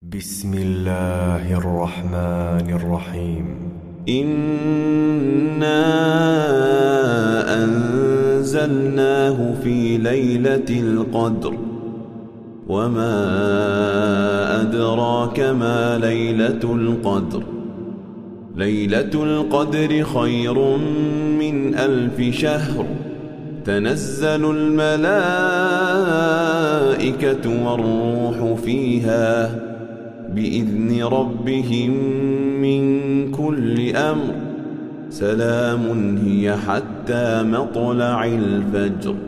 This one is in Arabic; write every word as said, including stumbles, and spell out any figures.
بسم الله الرحمن الرحيم. إنا أنزلناه في ليلة القدر وما أدراك ما ليلة القدر ليلة القدر خير من ألف شهر تنزل الملائكة والروح فيها بإذن ربهم من كل أمر سلام هي حتى مطلع الفجر.